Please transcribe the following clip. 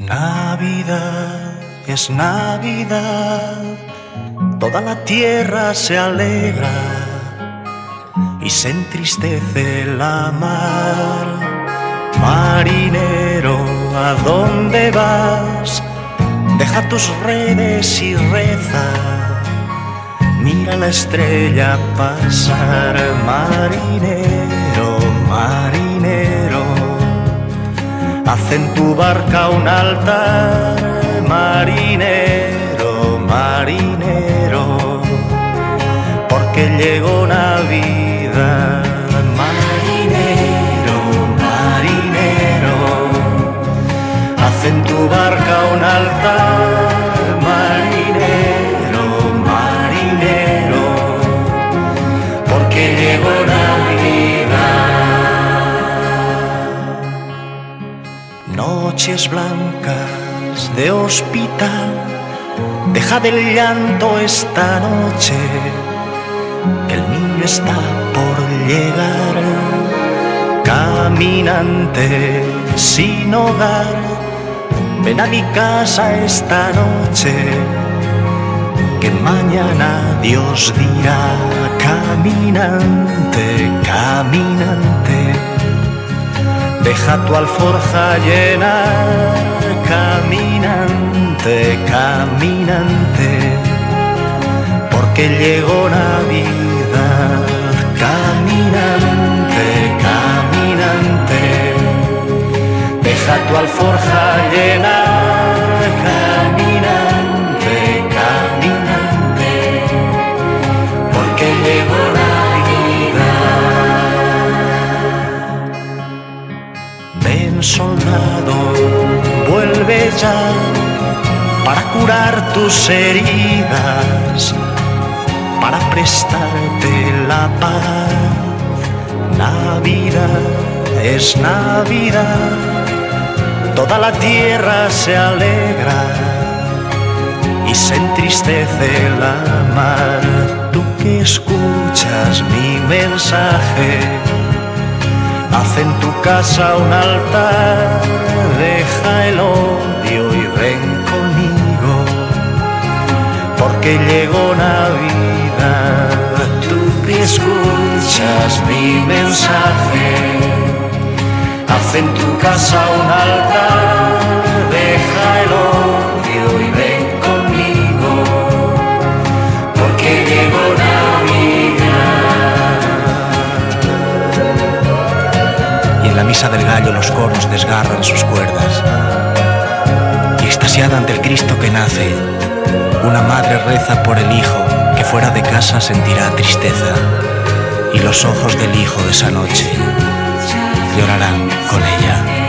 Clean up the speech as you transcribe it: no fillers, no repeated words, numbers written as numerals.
Navidad es Navidad, toda la tierra se alegra y se entristece la mar. Marinero, ¿a dónde vas? Deja tus redes y reza, mira la estrella pasar. Marinero, marinero, haz en tu barca un altar. Marinero, marinero, porque llegó Navidad. Marinero, marinero, haz en tu barca un altar. Marinero, marinero, porque llegó Navidad. Noches blancas de hospital, deja del llanto esta noche, que el niño está por llegar. Caminante sin hogar, ven a mi casa esta noche, que mañana Dios dirá. Caminante, caminante, deja tu alforja llena. Caminante, caminante, porque llegó Navidad. Caminante, caminante, deja tu alforja llena. Caminante, caminante, porque llegó Navidad. Ven, soldado, vuelve ya para curar tus heridas, para prestarte la paz. Navidad es Navidad, toda la tierra se alegra y se entristece la mar. Tú que escuchas mi mensaje, haz en tu casa un altar. Deja el odio y ven conmigo, porque llegó Navidad. Tú que escuchas mi mensaje, haz en tu casa un altar. Deja el odio y ven conmigo, porque llegó Navidad. Y en la misa del gallo los coros desgarran sus cuerdas, y extasiada ante el Cristo que nace, una madre reza por el hijo que fuera de casa sentirá tristeza, y los ojos del hijo de esa noche llorarán con ella.